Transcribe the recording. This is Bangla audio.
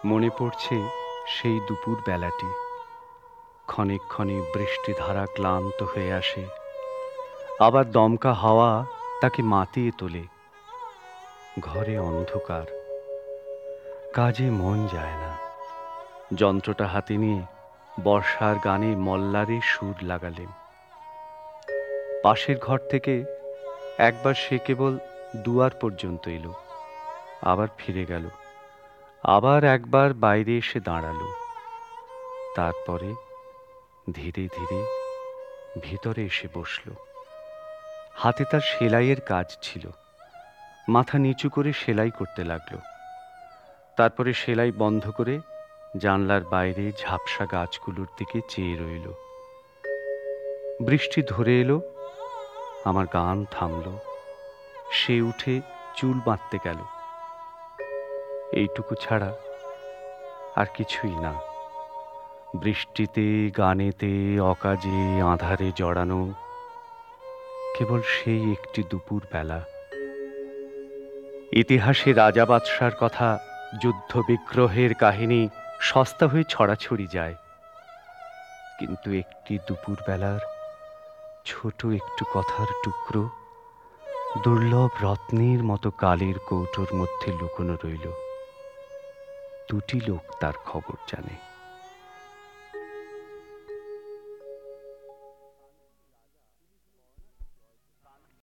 মনে পড়ছে সেই দুপুর বেলাটি। ক্ষণে ক্ষণে বৃষ্টিধারা ক্লান্ত হয়ে আসে, আবার দমকা হাওয়া তাকে মাতিয়ে তোলে। ঘরে অন্ধকার, কাজে মন যায় না। যন্ত্রটা হাতে নিয়ে বর্ষার গানে মল্লারের সুর লাগালেন। পাশের ঘর থেকে একবার সে কেবল দুয়ার পর্যন্ত এলো, আবার ফিরে গেল। আবার একবার বাইরে এসে দাঁড়ালো। তারপরে ধীরে ধীরে ভিতরে এসে বসল। হাতে তার সেলাইয়ের কাজ ছিল। মাথা নিচু করে সেলাই করতে লাগলো। তারপরে সেলাই বন্ধ করে জানলার বাইরে ঝাপসা গাছগুলোর দিকে চেয়ে রইল। বৃষ্টি ধরে এলো, আমার গান থামল। সে উঠে চুল বাঁধতে গেল। এইটুকু ছাড়া আর কিছুই না। বৃষ্টিতে, গানেতে, অকাজে, আঁধারে জড়ানো কেবল সেই একটি দুপুর বেলা। ইতিহাসে রাজা বাদশার কথা, যুদ্ধ বিগ্রহের কাহিনী সস্তা হয়ে ছড়াছড়ি যায়, কিন্তু একটি দুপুর বেলার ছোট একটু কথার টুকরো দুর্লভ রত্নের মতো কালের কৌটোর মধ্যে লুকোনো রইল। দুটি লোক তার খবর জানে।